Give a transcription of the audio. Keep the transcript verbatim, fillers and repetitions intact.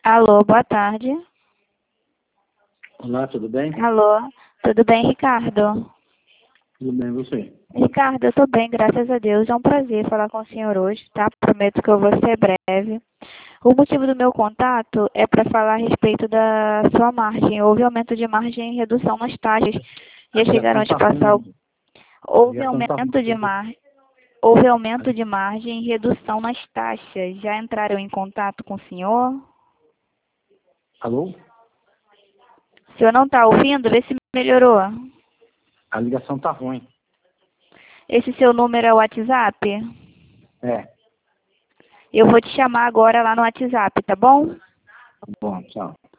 Alô, boa tarde. Olá, tudo bem? Alô, tudo bem, Ricardo? Tudo bem, você? Ricardo, eu estou bem, graças a Deus. É um prazer falar com o senhor hoje, tá? Prometo que eu vou ser breve. O motivo do meu contato é para falar a respeito da sua margem. Houve aumento de margem e redução nas taxas. A Já chegaram a ligação te tá passar o... ruim. A Houve ligação tá aumento de ruim. margem. Houve aumento de margem e redução nas taxas. Já entraram em contato com o senhor? Alô? O senhor não está ouvindo? Vê se melhorou. A ligação tá ruim. Esse seu número é o WhatsApp? É. Eu vou te chamar agora lá no WhatsApp, tá bom? Tá bom, tchau.